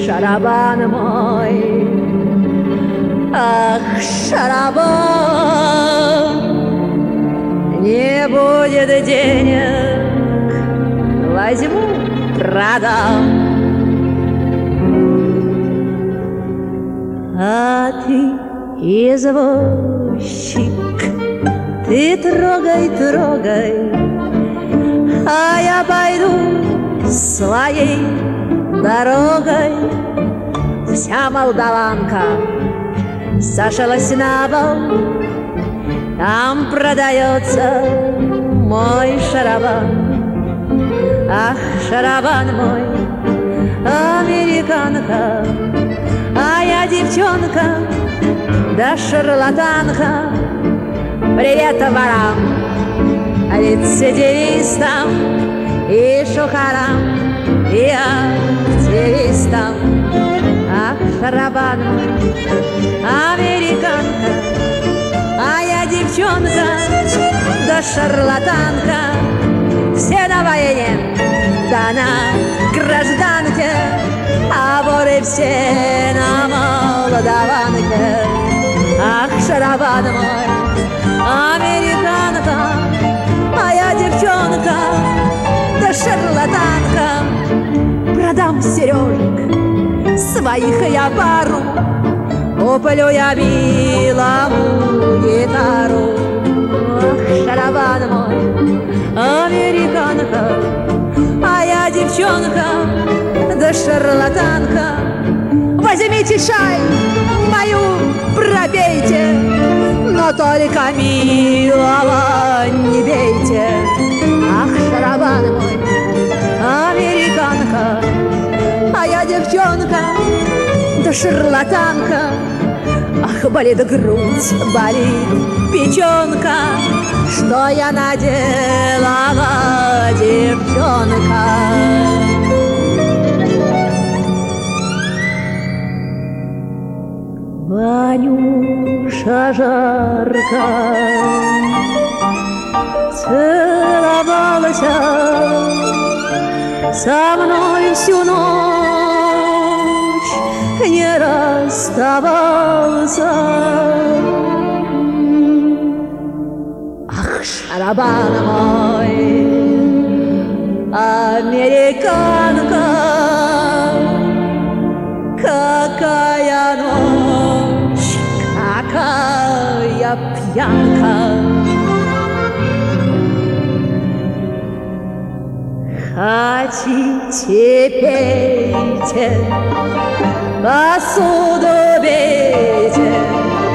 шарабан мой, ах, шарабан, не будет денег, возьму, продам. А ты, извозчик, ты трогай, трогай, а я пойду своей дорогой. Вся молдаванка сошелась на бал, там продается мой шарабан. Ах, шарабан мой, американка, а я девчонка, да шарлатанка. Привет ворам, рецидивистам и шухарам, и активистам. Ах, шарабан мой, американка, а я девчонка, да шарлатанка. Все на войне, да на гражданке, а воры все на молдаванке. Ах, шарабан мой, американка, а я девчонка, да шарлатанка. Продам сережек своих я пару, куплю я милому гитару. Ах, шарабан мой, американка, а я девчонка, да шарлатанка. Возьмите шай мою, пропейте, но только милого не бейте. Ах, шарабан мой, американка, а я девчонка, да шарлатанка. Ах, болит грудь, болит печенка, что я наделала, девчонка. Ванюша жарко целовался со мной всю ночь, не расставался. Ах, шарабан мой, американка, какая ночь, какая пьянка. Хотите, пейте, посуду бейте,